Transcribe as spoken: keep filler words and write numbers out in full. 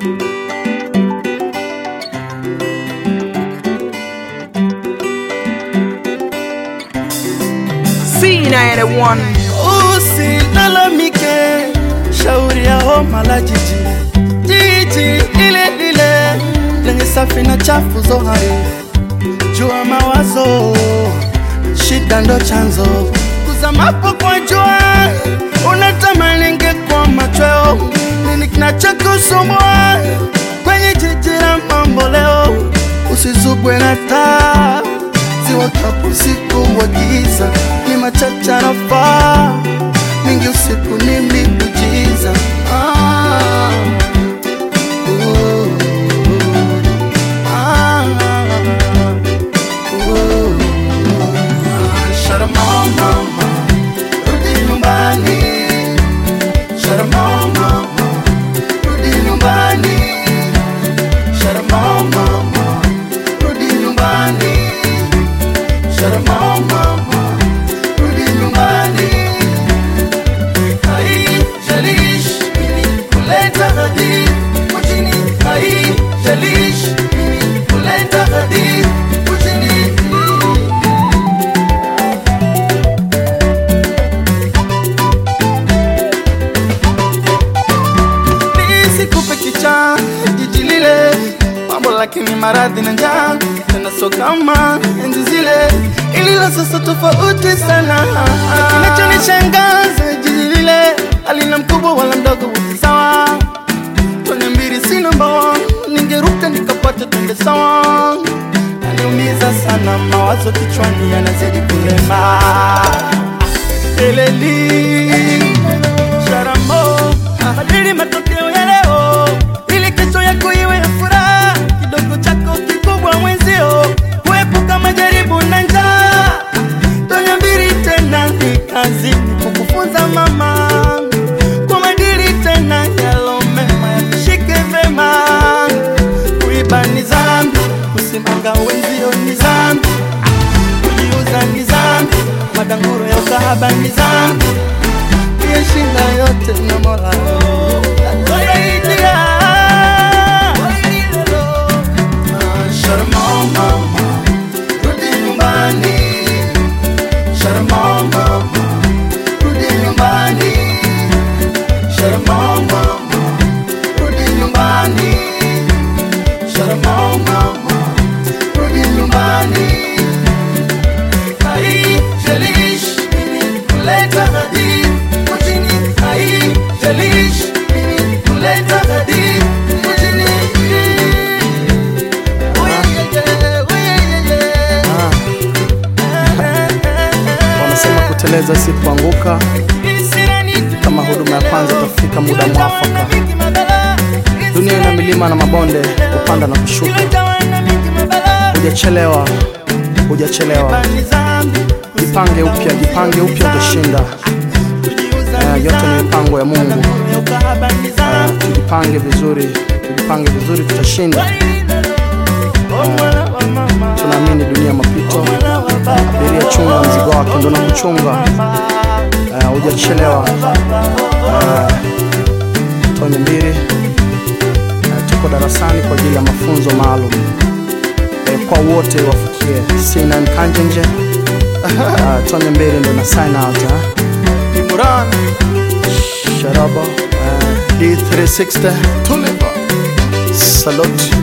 C ninety-one. Usilalamike, shauri ya homa la jiji. Jiji lile lile lenye safi na chafu zohari. Jua mawazo, shida ndo chanzo. Kuzamapo kwa jua, unatamani ngekuwa machweo. Nini kinachokusumbua kwenye jiji la mambo leo? Usizubwe na taa, ziwakapo usiku wa giza. Ni machache nafaa, mingi usiku ni miujiza. Ah, uh, ah, uh, Sharamoo mama, rudi nyumbani. Sharamoo mama, rudi nyumbani. Sharamoo mama, rudi nyumbani. Sharamoo mama, rudi nyumbani. Haijalishi mimi kuleta hadithi mjini. Haijalishi mimi kuleta hadithi mjini. Nisikupe kicha jiji lile, mambo lakini maradhi na njaa. Tena so kama enzi zile, ilila sasa tofauti sana. Kinachonishangaza jiji lile halina mkubwa wala mdogo wote sawa. Tone mbili si number one, ningeruka nikapata twende sawa. Naniumiza sana mawazo kichwani yanazidi kulema. Eleli Sharamoo, hadiri matokeo ya leo, ili kesho yako iwe ya furaha. Kidogo chako kikubwa mwenzio, kuepuka majaribu na njaa. Tonya mbili tena ni kazi kukufunza mama, kwa madili tena yalo mema yakishike vema. Kuiba ni zambi, kusimanga wenzio ni zambi, kujiuza ni zambi, madanguro ya ukahaba ni zambi. Shinda yote na Mola Toyaitia. Sharamoo mama, rudi nyumbani. Sharamoo mama, rudi nyumbani. Sharamoo mama, rudi nyumbani. Sharamoo mama, rudi nyumbani. Haijalishi mimi kuleta hadithi mjini. Haijalishi mimi kuleta hadithi mjini. Wanasema kuteleza si kuanguka. Kama huduma ya kwanza tafika muda mwafaka. Dunia ina milima na mabonde, kupanda na kushuka. Hujachelewa, hujachelewa. Jipange upya, jipange upya utashinda. Uh, yote ni mipango ya Mungu. Uh, tujipange vizuri, tujipange vizuri tutashinda. Uh, tunaamini dunia mapito. Abiria chunga mzigo wake ndo na kuchunga. Uh, hujachelewa. Uh, Tonya mbili. Uh, tuko darasani kwa ajili ya mafunzo maalum. Uh, kwa wote wafikie. Sina Nkanjenje. Uh, Tonya mbili ndo na sign out. Uh. Imuran Sharaba, uh, D three sixty, Tuleba Salute.